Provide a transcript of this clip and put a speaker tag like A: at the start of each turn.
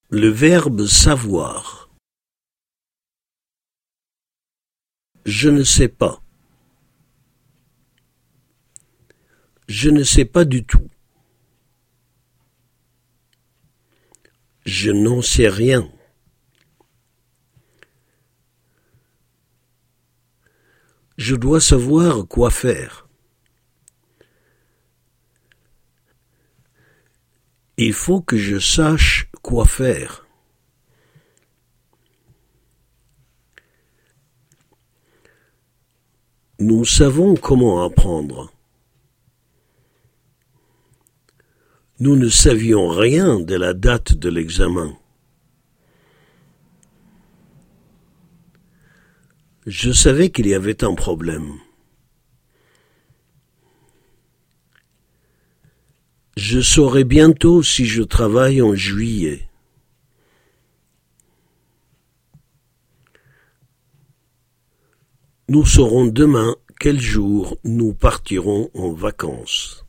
A: Le verbe savoir. Je ne sais pas. Je ne sais pas du tout. Je n'en sais rien. Je dois savoir quoi faire. Il faut que je sache quoi faire. Nous savons comment apprendre. Nous ne savions rien de la date de l'examen. Je savais qu'il y avait un problème. Je saurai bientôt si je travaille en juillet. Nous saurons demain quel jour nous partirons en vacances.